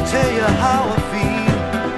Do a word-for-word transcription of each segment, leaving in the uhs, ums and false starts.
tell you how I feel.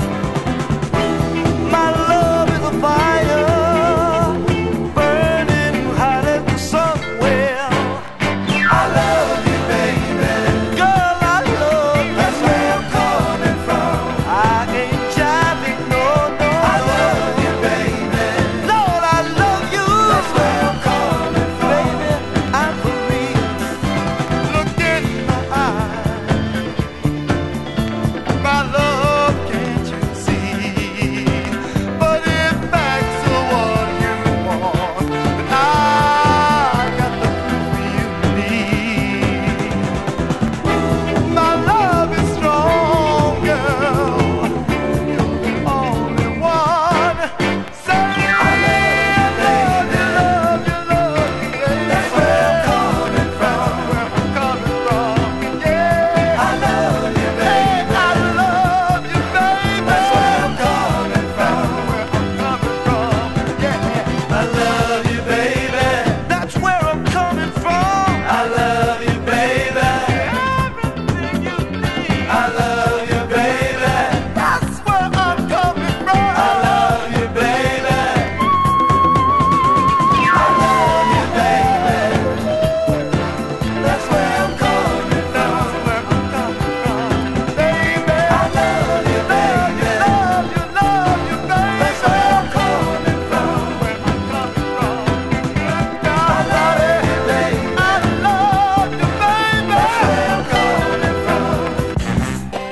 My love is a fire burning hot somewhere. I love you, baby. Girl, I love you. That's where I'm coming from. I ain't jiving, no, no. I love you, baby. Lord, I love you. That's where I'm coming from. Baby, I'm for real. Look in my eyes. My love, can't you see? But if that's what you want, then I got the proof you need. My love is strong, girl. You're the only one. Say I love you, love you, love you, baby. That's where I'm coming from. Where I'm coming from, yeah. I love you, baby. I love you, baby. That's where I'm coming from. Where I'm coming from, yeah. I love you, baby. That's where I'm coming from. I love you, baby. Everything you need. I love you, baby. That's where I'm coming from. I love you, baby. I love you, baby. That's where I'm coming from. Where I'm coming from, baby. I love you, baby. Love you, love you, baby. That's where I'm coming from. Where I'm coming from. I love you, baby. I love you, baby. That's where I'm coming from.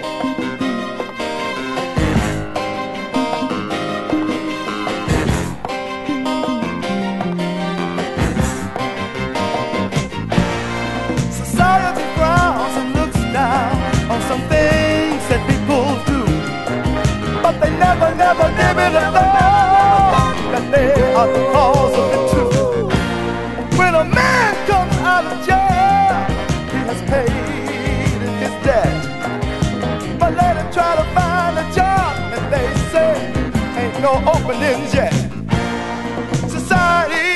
Society frowns and looks down on some things that people do, but they never, never, never, never thought that they are the cause of it too. When a man comes out of jail, he has paid his debt, but let him try to find a job, and they say ain't no openings yet. Society,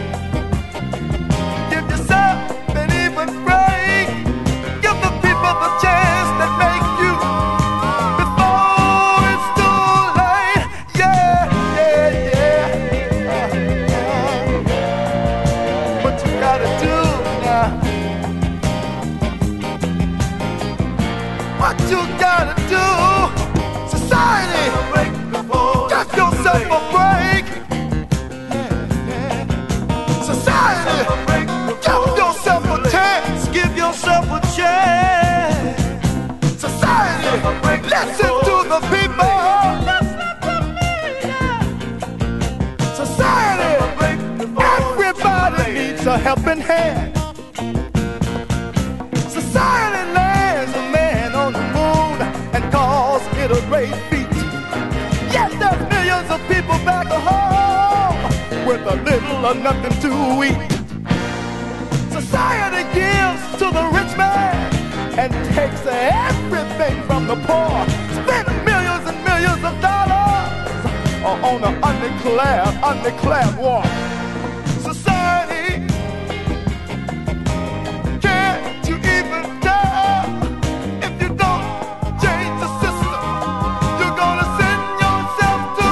give yourself an even break. Give the people the chance that make you before it's too late. Yeah, yeah, yeah. Uh, what you gotta do now? What you gotta do? Society, give yourself a break. Society, give yourself a chance. Give yourself a chance. Society, listen to the people. Society, everybody needs a helping hand. Society lands a man on the moon and calls it a great feat. Yet there's millions of people back at home with a little or nothing to eat. Society gives to the rich man and takes everything from the poor. Spend millions and millions of dollars on an undeclared, undeclared war. Society, can't you even tell? If you don't change the system, you're gonna send yourself to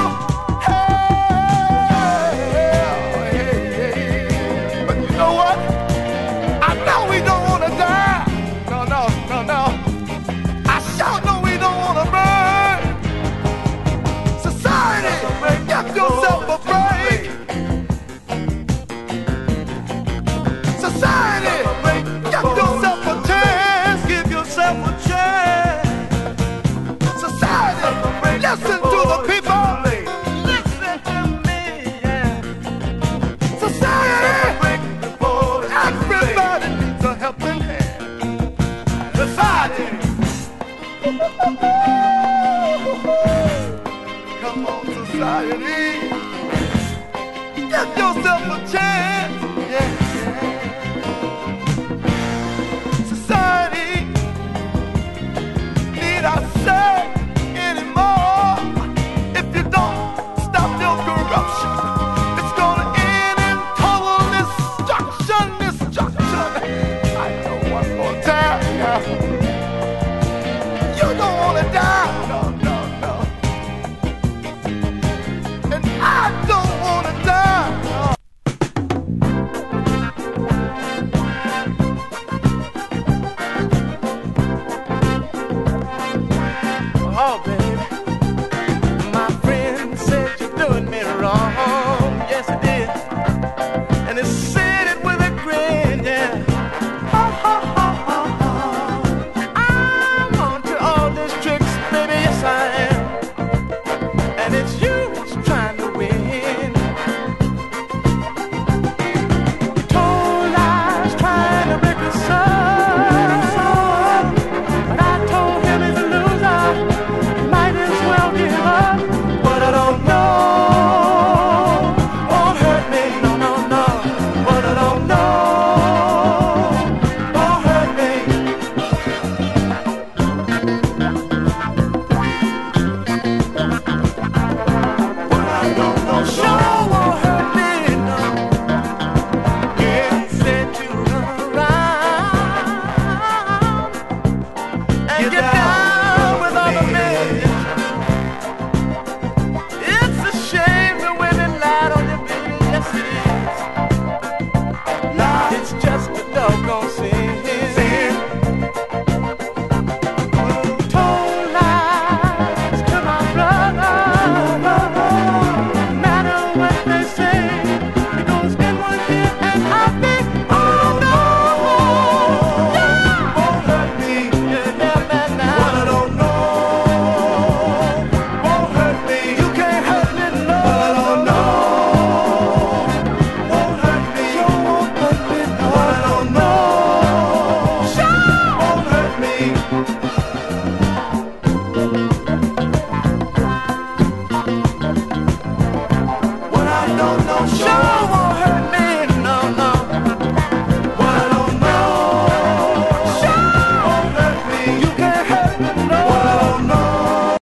hell. Hey, hey. But you know what? I know we don't wanna die. No, no, no, no. I sure know we don't wanna burn. Society, give yourself a break. Society, give yourself a chance. Give yourself a chance. Society, listen to the people. Listen to me, yeah. Society, everybody needs a helping hand. Society, come on, society, give yourself a chance, yeah.